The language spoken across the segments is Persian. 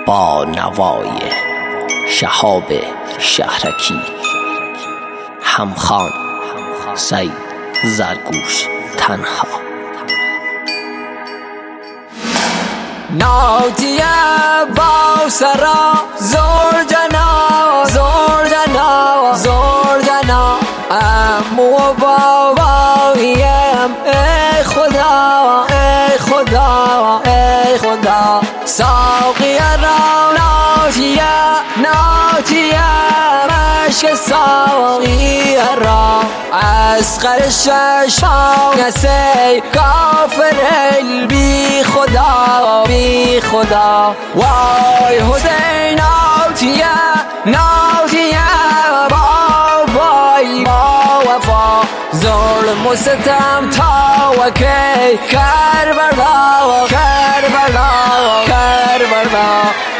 با نوای شهاب شهرکی، همخوان سید زرگوش تنها. ناوتیه با سرا زور جنا زور جنا زور جنا، امو باباییم ای خدا ای خدا ای خدا. ساقی را ناوتیه ناوتیه مشک ساقی را، اصغر ششم سی کافر بی خدا بی خدا. وای حسین ناوتیه ناوتیه بابای با وفا، ظلم و ستم تا و کی کربلا کربلا کربلا.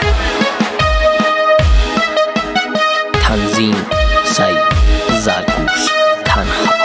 تنظیم سید زرگوش تنها.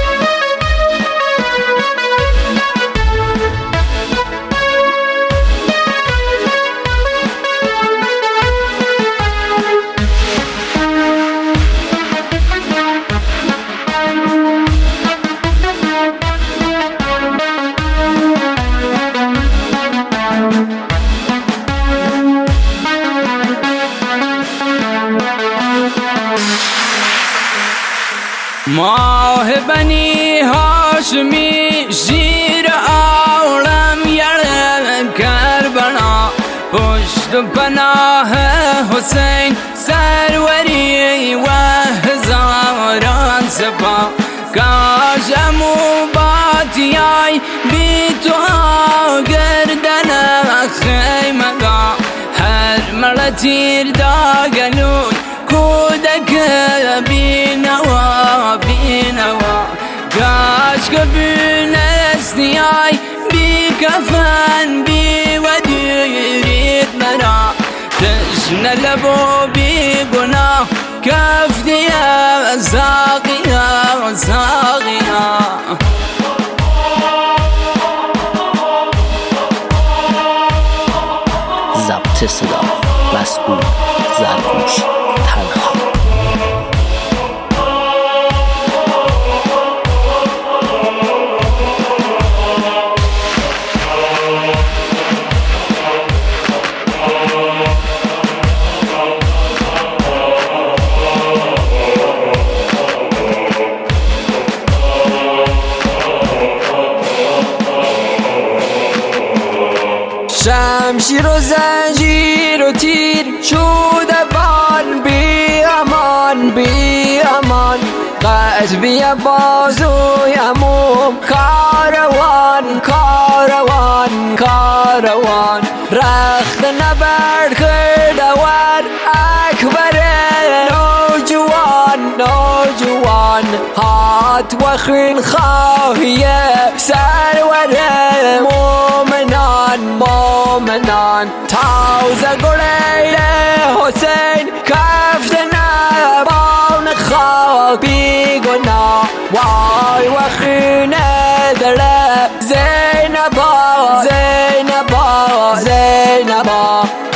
ماه بنی هاشمی شیر عالم یړ کربلا، پشت پناه حسین سروری و هزاران سپاه. کاش امو باتیای بی تو گردن خیمگاه، هر مړه تیر داگلون کودک بینوا بینوا. کاش که بینستیای بی کفن بی ودیرید مرا، تشنه لب و بی گناه کفتیا ساقیا ساقیا. ضبط صدا مسئول زرگوش تنها. شمشیر و زنجیر و تیر شده بان بی امان بی امان. قلبی بازوی اموم کاروان کاروان کاروان. رخت نبرد کردور اکبر نوجوان نوجوان. هات و خون خواهی سرور مومنان مومنان. تازه گلیل حسین کفت نبان خواه بی گناه. وای و خون دل زینبا زینبا زینبا.